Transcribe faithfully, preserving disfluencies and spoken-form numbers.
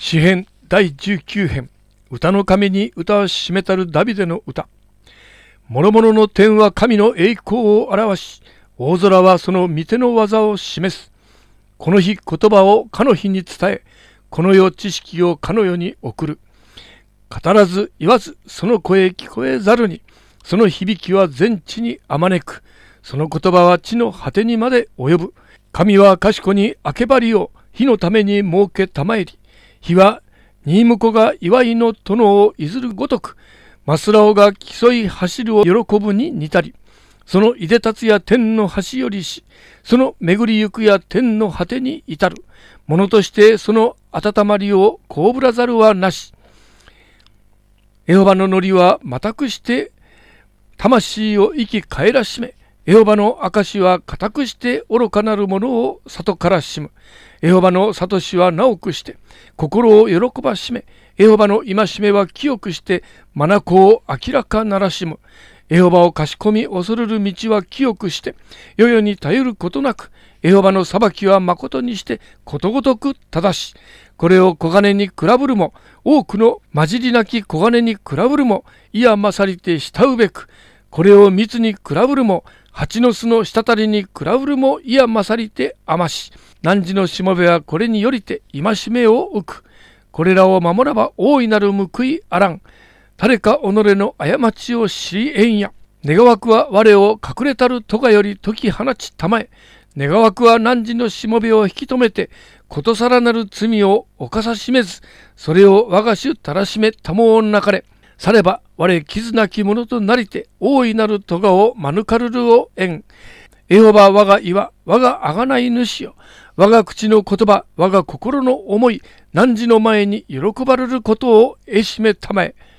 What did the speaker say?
詩編だいじゅうきゅう編、歌の神に歌を締めたるダビデの歌。諸々の天は神の栄光を表し、大空はその御手の技を示す。この日言葉をかの日に伝え、この世知識をかの世に送る。語らず言わずその声聞こえざるに、その響きは全地にあまねく。その言葉は地の果てにまで及ぶ。神は賢に明け張りを火のために設けたまえり。火は新婿が祝いの殿をいずるごとく、マスラオが競い走るを喜ぶに似たり、そのいでたつや天の端よりし、その巡りゆくや天の果てに至る。ものとしてその温まりをこうぶらざるはなし。エホバののりはまたくして魂を生き返らしめ、エホバの証は固くして愚かなる者を里からしむ。エホバの諭しは直くして心を喜ばしめ、エホバの戒めは清くして眼を明らかならしむ。エホバをかしこみ恐るる道は清くして、世々に頼ることなく、エホバの裁きは誠にしてことごとく正し、これを小金に比ぶるも、多くの混じりなき小金に比ぶるも、いや勝りて慕うべく、これを蜜に比ぶるも、蜂の巣の滴りに比ぶるも、いや勝りて甘し、汝のしもべはこれによりて戒めを受く。これらを守らば大いなる報いあらん。誰か己の過ちを知りえんや。願わくは我を隠れたる咎より解き放ちたまえ。願わくは汝のしもべを引き止めて、ことさらなる罪を犯さしめず、それを我が主たらしめたもをなかれ。されば我傷なき者となりて、大いなる咎を免るるをえん。エホバ我が岩、我が贖い主よ。我が口の言葉、我が心の思い、汝の前に喜ばれることをえしめたまえ。